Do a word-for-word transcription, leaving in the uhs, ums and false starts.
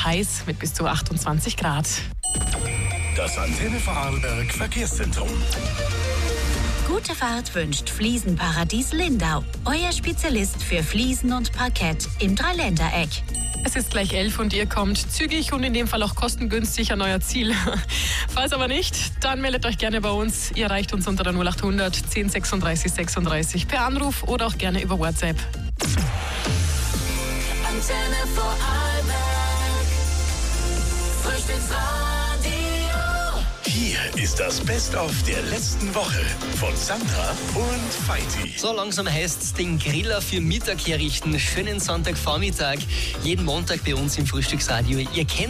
heiß mit bis zu achtundzwanzig Grad. Das Antenne Vorarlberg Verkehrszentrum. Gute Fahrt wünscht Fliesenparadies Lindau. Euer Spezialist für Fliesen und Parkett im Dreiländereck. Es ist gleich elf und ihr kommt zügig und in dem Fall auch kostengünstig an euer Ziel. Falls aber nicht, dann meldet euch gerne bei uns. Ihr erreicht uns unter der null acht hundert zehn sechsunddreißig sechsunddreißig per Anruf oder auch gerne über WhatsApp. Antenne Vorarlberg. Frühstücksradio. Hier ist das Best-of der letzten Woche von Sandra und Feiti. So langsam heißt es den Griller für Mittag herrichten. Schönen Sonntagvormittag. Jeden Montag bei uns im Frühstücksradio. Ihr kennt